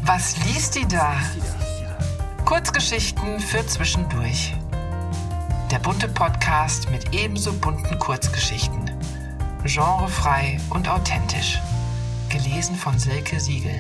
Was liest die da? Kurzgeschichten für zwischendurch. Der bunte Podcast mit ebenso bunten Kurzgeschichten. Genrefrei und authentisch. Gelesen von Silke Siegel.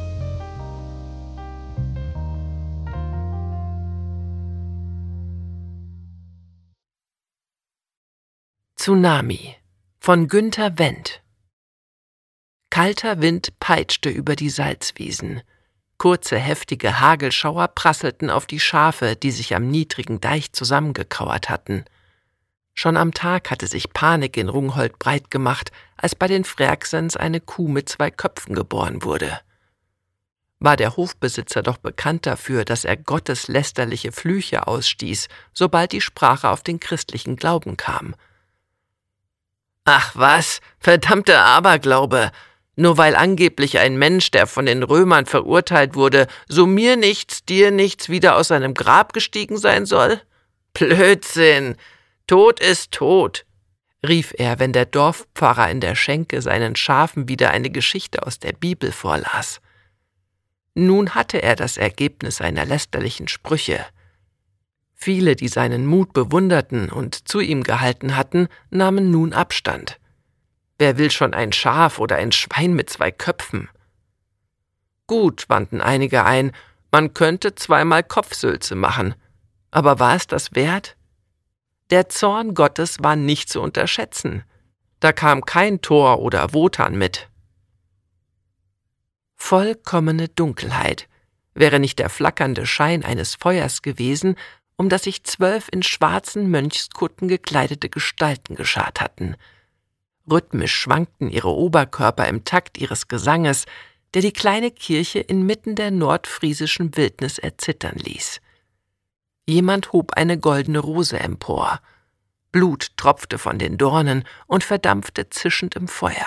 Tsunami von Günter Wendt. Kalter Wind peitschte über die Salzwiesen. Kurze, heftige Hagelschauer prasselten auf die Schafe, die sich am niedrigen Deich zusammengekauert hatten. Schon am Tag hatte sich Panik in Rungholt breit gemacht, als bei den Frerksens eine Kuh mit 2 Köpfen geboren wurde. War der Hofbesitzer doch bekannt dafür, dass er gotteslästerliche Flüche ausstieß, sobald die Sprache auf den christlichen Glauben kam. »Ach was, verdammter Aberglaube! Nur weil angeblich ein Mensch, der von den Römern verurteilt wurde, so mir nichts, dir nichts, wieder aus seinem Grab gestiegen sein soll? Blödsinn! Tod ist tot!« rief er, wenn der Dorfpfarrer in der Schenke seinen Schafen wieder eine Geschichte aus der Bibel vorlas. Nun hatte er das Ergebnis seiner lästerlichen Sprüche. Viele, die seinen Mut bewunderten und zu ihm gehalten hatten, nahmen nun Abstand. Wer will schon ein Schaf oder ein Schwein mit 2 Köpfen? Gut, wandten einige ein, man könnte 2-mal Kopfsülze machen. Aber war es das wert? Der Zorn Gottes war nicht zu unterschätzen. Da kam kein Thor oder Wotan mit. Vollkommene Dunkelheit, wäre nicht der flackernde Schein eines Feuers gewesen, um das sich 12 in schwarzen Mönchskutten gekleidete Gestalten geschart hatten. Rhythmisch schwankten ihre Oberkörper im Takt ihres Gesanges, der die kleine Kirche inmitten der nordfriesischen Wildnis erzittern ließ. Jemand hob eine goldene Rose empor. Blut tropfte von den Dornen und verdampfte zischend im Feuer.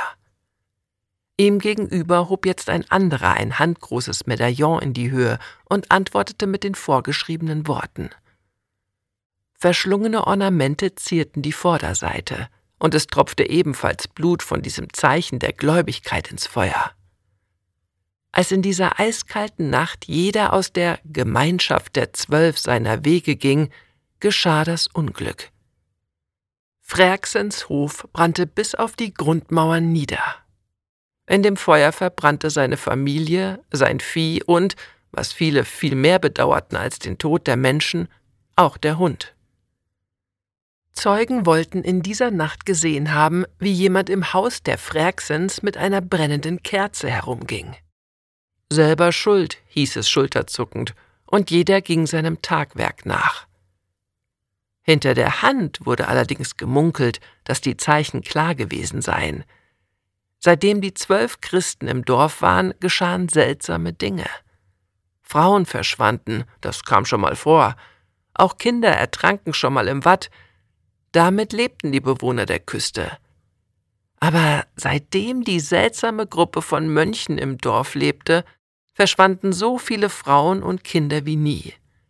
Ihm gegenüber hob jetzt ein anderer ein handgroßes Medaillon in die Höhe und antwortete mit den vorgeschriebenen Worten. Verschlungene Ornamente zierten die Vorderseite, und es tropfte ebenfalls Blut von diesem Zeichen der Gläubigkeit ins Feuer. Als in dieser eiskalten Nacht jeder aus der Gemeinschaft der 12 seiner Wege ging, geschah das Unglück. Frerksens Hof brannte bis auf die Grundmauern nieder. In dem Feuer verbrannte seine Familie, sein Vieh und, was viele viel mehr bedauerten als den Tod der Menschen, auch der Hund. Zeugen wollten in dieser Nacht gesehen haben, wie jemand im Haus der Frerksens mit einer brennenden Kerze herumging. Selber schuld, hieß es schulterzuckend, und jeder ging seinem Tagwerk nach. Hinter der Hand wurde allerdings gemunkelt, dass die Zeichen klar gewesen seien. Seitdem die 12 Christen im Dorf waren, geschahen seltsame Dinge. Frauen verschwanden, das kam schon mal vor. Auch Kinder ertranken schon mal im Watt. Damit lebten die Bewohner der Küste. Aber seitdem die seltsame Gruppe von Mönchen im Dorf lebte, verschwanden so viele Frauen und Kinder wie nie.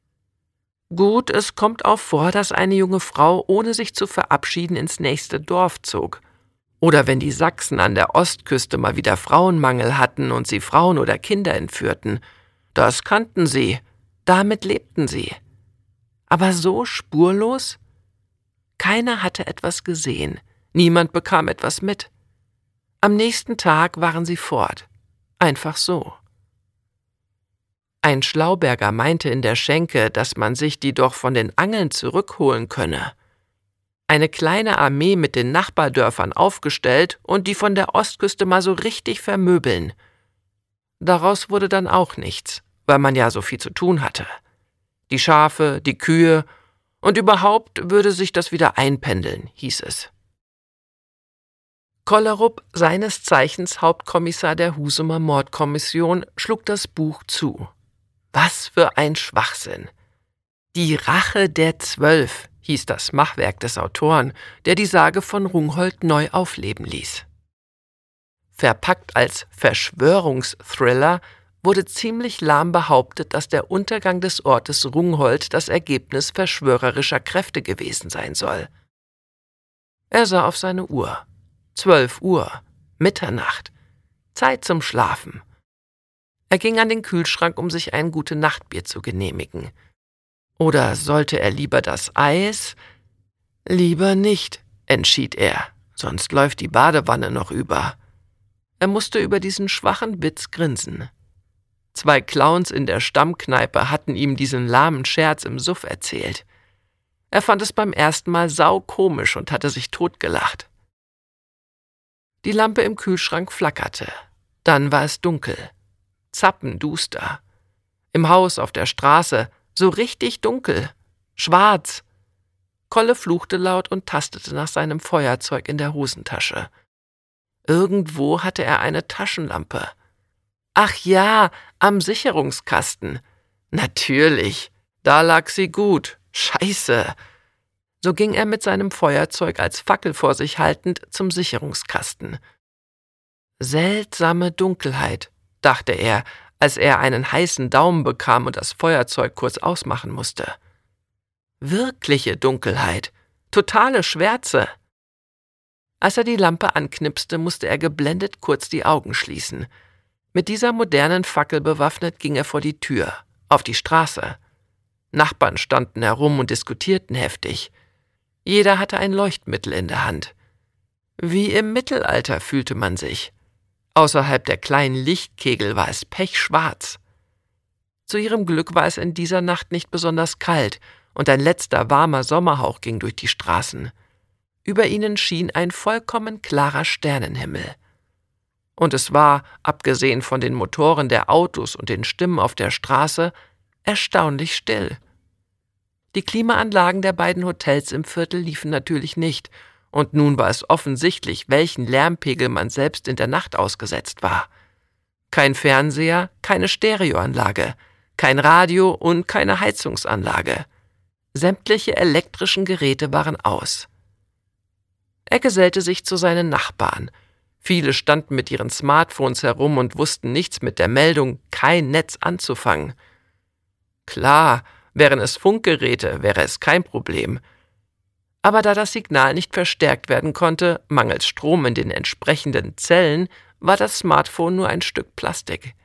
Gut, es kommt auch vor, dass eine junge Frau, ohne sich zu verabschieden, ins nächste Dorf zog. Oder wenn die Sachsen an der Ostküste mal wieder Frauenmangel hatten und sie Frauen oder Kinder entführten. Das kannten sie, damit lebten sie. Aber so spurlos? Keiner hatte etwas gesehen, niemand bekam etwas mit. Am nächsten Tag waren sie fort, einfach so. Ein Schlauberger meinte in der Schenke, dass man sich die doch von den Angeln zurückholen könne. Eine kleine Armee mit den Nachbardörfern aufgestellt und die von der Ostküste mal so richtig vermöbeln. Daraus wurde dann auch nichts, weil man ja so viel zu tun hatte. Die Schafe, die Kühe und überhaupt würde sich das wieder einpendeln, hieß es. Kollerup, seines Zeichens Hauptkommissar der Husumer Mordkommission, schlug das Buch zu. Was für ein Schwachsinn! Die Rache der 12 hieß das Machwerk des Autoren, der die Sage von Rungholt neu aufleben ließ. Verpackt als Verschwörungsthriller wurde ziemlich lahm behauptet, dass der Untergang des Ortes Rungholt das Ergebnis verschwörerischer Kräfte gewesen sein soll. Er sah auf seine Uhr. 12 Uhr, Mitternacht, Zeit zum Schlafen. Er ging an den Kühlschrank, um sich ein Gute-Nacht-Bier zu genehmigen. Oder sollte er lieber das Eis? Lieber nicht, entschied er, sonst läuft die Badewanne noch über. Er musste über diesen schwachen Witz grinsen. 2 Clowns in der Stammkneipe hatten ihm diesen lahmen Scherz im Suff erzählt. Er fand es beim ersten Mal saukomisch und hatte sich totgelacht. Die Lampe im Kühlschrank flackerte. Dann war es dunkel. Zappenduster. Im Haus, auf der Straße, so richtig dunkel. Schwarz. Kolle fluchte laut und tastete nach seinem Feuerzeug in der Hosentasche. Irgendwo hatte er eine Taschenlampe. Ach ja, am Sicherungskasten. Natürlich, da lag sie gut. Scheiße. So ging er mit seinem Feuerzeug als Fackel vor sich haltend zum Sicherungskasten. Seltsame Dunkelheit, dachte er, als er einen heißen Daumen bekam und das Feuerzeug kurz ausmachen musste. Wirkliche Dunkelheit, totale Schwärze. Als er die Lampe anknipste, musste er geblendet kurz die Augen schließen. Mit dieser modernen Fackel bewaffnet ging er vor die Tür, auf die Straße. Nachbarn standen herum und diskutierten heftig. Jeder hatte ein Leuchtmittel in der Hand. Wie im Mittelalter fühlte man sich. Außerhalb der kleinen Lichtkegel war es pechschwarz. Zu ihrem Glück war es in dieser Nacht nicht besonders kalt und ein letzter warmer Sommerhauch ging durch die Straßen. Über ihnen schien ein vollkommen klarer Sternenhimmel. Und es war, abgesehen von den Motoren der Autos und den Stimmen auf der Straße, erstaunlich still. Die Klimaanlagen der beiden Hotels im Viertel liefen natürlich nicht, und nun war es offensichtlich, welchen Lärmpegel man selbst in der Nacht ausgesetzt war. Kein Fernseher, keine Stereoanlage, kein Radio und keine Heizungsanlage. Sämtliche elektrischen Geräte waren aus. Er gesellte sich zu seinen Nachbarn. Viele standen mit ihren Smartphones herum und wussten nichts mit der Meldung »kein Netz« anzufangen. Klar, wären es Funkgeräte, wäre es kein Problem. Aber da das Signal nicht verstärkt werden konnte, mangels Strom in den entsprechenden Zellen, war das Smartphone nur ein Stück Plastik.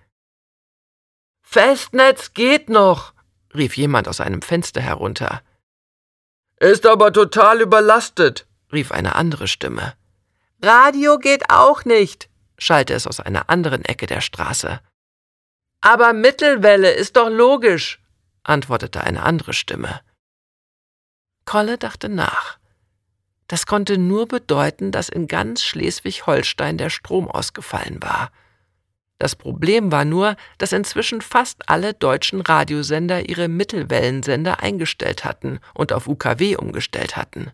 »Festnetz geht noch«, rief jemand aus einem Fenster herunter. »Ist aber total überlastet«, rief eine andere Stimme. »Radio geht auch nicht«, schallte es aus einer anderen Ecke der Straße. »Aber Mittelwelle ist doch logisch«, antwortete eine andere Stimme. Kolle dachte nach. Das konnte nur bedeuten, dass in ganz Schleswig-Holstein der Strom ausgefallen war. Das Problem war nur, dass inzwischen fast alle deutschen Radiosender ihre Mittelwellensender eingestellt hatten und auf UKW umgestellt hatten.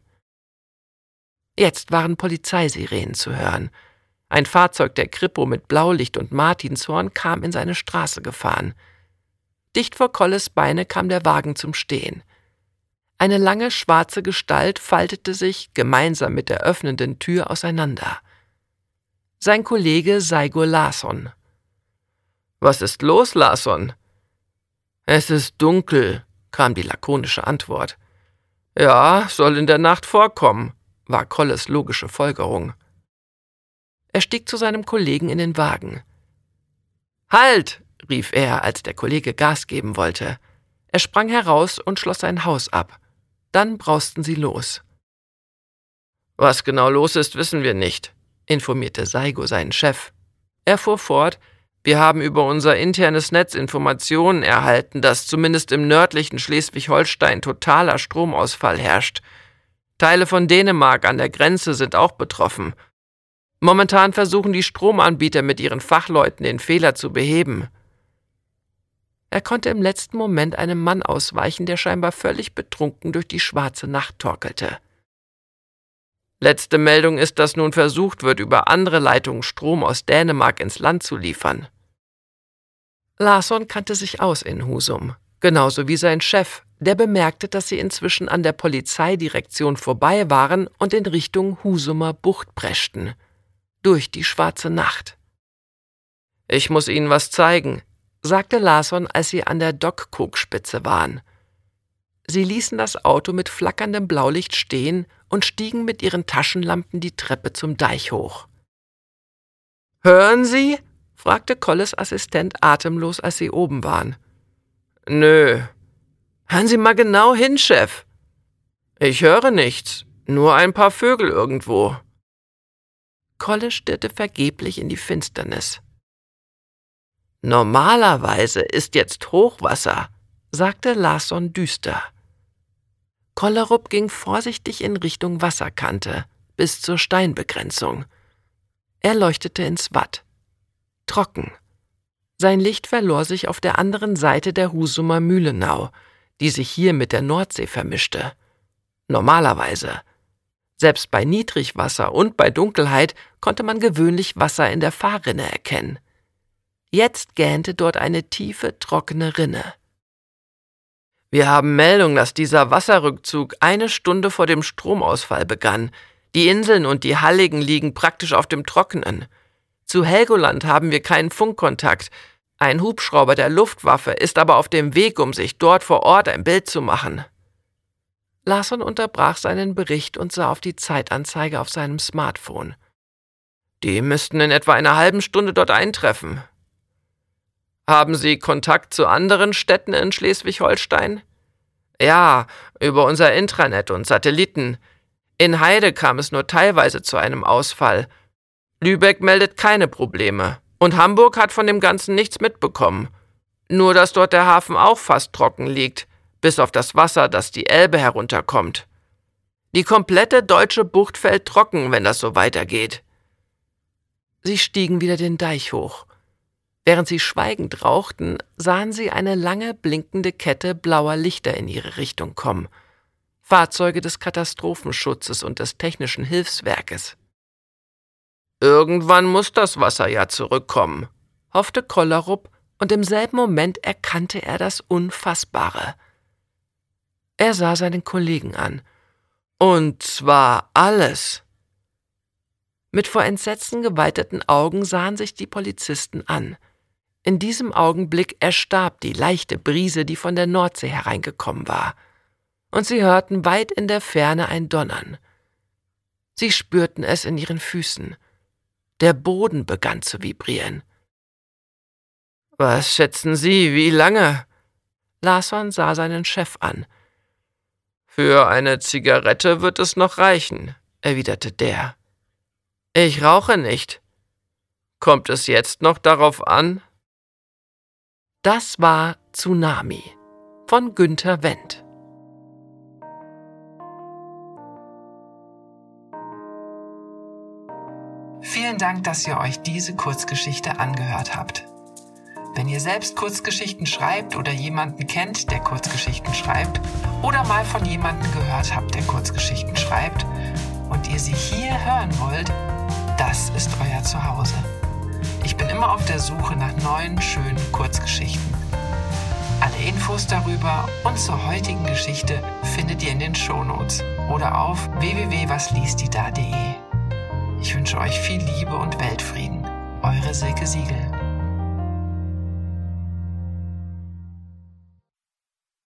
Jetzt waren Polizeisirenen zu hören. Ein Fahrzeug der Kripo mit Blaulicht und Martinshorn kam in seine Straße gefahren. Dicht vor Kolles Beine kam der Wagen zum Stehen. Eine lange schwarze Gestalt faltete sich gemeinsam mit der öffnenden Tür auseinander. Sein Kollege Saigo Larsson. »Was ist los, Larsson?« »Es ist dunkel«, kam die lakonische Antwort. »Ja, soll in der Nacht vorkommen«, war Kolles logische Folgerung. Er stieg zu seinem Kollegen in den Wagen. »Halt«, rief er, als der Kollege Gas geben wollte. Er sprang heraus und schloss sein Haus ab. Dann brausten sie los. »Was genau los ist, wissen wir nicht«, informierte Saigo seinen Chef. Er fuhr fort: »Wir haben über unser internes Netz Informationen erhalten, dass zumindest im nördlichen Schleswig-Holstein totaler Stromausfall herrscht. Teile von Dänemark an der Grenze sind auch betroffen. Momentan versuchen die Stromanbieter mit ihren Fachleuten den Fehler zu beheben.« Er konnte im letzten Moment einem Mann ausweichen, der scheinbar völlig betrunken durch die schwarze Nacht torkelte. »Letzte Meldung ist, dass nun versucht wird, über andere Leitungen Strom aus Dänemark ins Land zu liefern.« Larsson kannte sich aus in Husum, genauso wie sein Chef, der bemerkte, dass sie inzwischen an der Polizeidirektion vorbei waren und in Richtung Husumer Bucht preschten. Durch die schwarze Nacht. »Ich muss Ihnen was zeigen«, sagte Larsson, als sie an der Dock-Kokspitze waren. Sie ließen das Auto mit flackerndem Blaulicht stehen und stiegen mit ihren Taschenlampen die Treppe zum Deich hoch. »Hören Sie?« fragte Colles Assistent atemlos, als sie oben waren. »Nö. Hören Sie mal genau hin, Chef. Ich höre nichts, nur ein paar Vögel irgendwo.« Kolle stirrte vergeblich in die Finsternis. »Normalerweise ist jetzt Hochwasser«, sagte Larsson düster. Kollerup ging vorsichtig in Richtung Wasserkante, bis zur Steinbegrenzung. Er leuchtete ins Watt. Trocken. Sein Licht verlor sich auf der anderen Seite der Husumer Mühlenau, die sich hier mit der Nordsee vermischte. Normalerweise. Selbst bei Niedrigwasser und bei Dunkelheit konnte man gewöhnlich Wasser in der Fahrrinne erkennen. Jetzt gähnte dort eine tiefe, trockene Rinne. »Wir haben Meldung, dass dieser Wasserrückzug 1 Stunde vor dem Stromausfall begann. Die Inseln und die Halligen liegen praktisch auf dem Trockenen. Zu Helgoland haben wir keinen Funkkontakt. Ein Hubschrauber der Luftwaffe ist aber auf dem Weg, um sich dort vor Ort ein Bild zu machen.« Larsson unterbrach seinen Bericht und sah auf die Zeitanzeige auf seinem Smartphone. »Die müssten in etwa einer halben Stunde dort eintreffen.« »Haben Sie Kontakt zu anderen Städten in Schleswig-Holstein?« »Ja, über unser Intranet und Satelliten. In Heide kam es nur teilweise zu einem Ausfall. Lübeck meldet keine Probleme. Und Hamburg hat von dem Ganzen nichts mitbekommen. Nur, dass dort der Hafen auch fast trocken liegt, bis auf das Wasser, das die Elbe herunterkommt. Die komplette deutsche Bucht fällt trocken, wenn das so weitergeht.« Sie stiegen wieder den Deich hoch. Während sie schweigend rauchten, sahen sie eine lange, blinkende Kette blauer Lichter in ihre Richtung kommen. Fahrzeuge des Katastrophenschutzes und des Technischen Hilfswerkes. »Irgendwann muss das Wasser ja zurückkommen«, hoffte Kollerup, und im selben Moment erkannte er das Unfassbare. Er sah seinen Kollegen an. »Und zwar alles.« Mit vor Entsetzen geweiteten Augen sahen sich die Polizisten an. In diesem Augenblick erstarb die leichte Brise, die von der Nordsee hereingekommen war. Und sie hörten weit in der Ferne ein Donnern. Sie spürten es in ihren Füßen. Der Boden begann zu vibrieren. »Was schätzen Sie, wie lange?« Larsson sah seinen Chef an. »Für eine Zigarette wird es noch reichen«, erwiderte der. »Ich rauche nicht. Kommt es jetzt noch darauf an?« Das war Tsunami von Günter Wendt. Vielen Dank, dass ihr euch diese Kurzgeschichte angehört habt. Wenn ihr selbst Kurzgeschichten schreibt oder jemanden kennt, der Kurzgeschichten schreibt, oder mal von jemandem gehört habt, der Kurzgeschichten schreibt, und ihr sie hier hören wollt, das ist euer Zuhause. Ich bin immer auf der Suche nach neuen, schönen Kurzgeschichten. Alle Infos darüber und zur heutigen Geschichte findet ihr in den Shownotes oder auf www.wasliestida.de. Ich wünsche euch viel Liebe und Weltfrieden. Eure Silke Siegel.